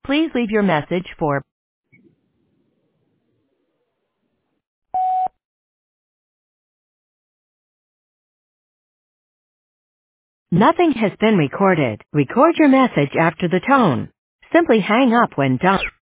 Please leave your message for Nothing has been recorded. Record your message after the tone. Simply hang up when done.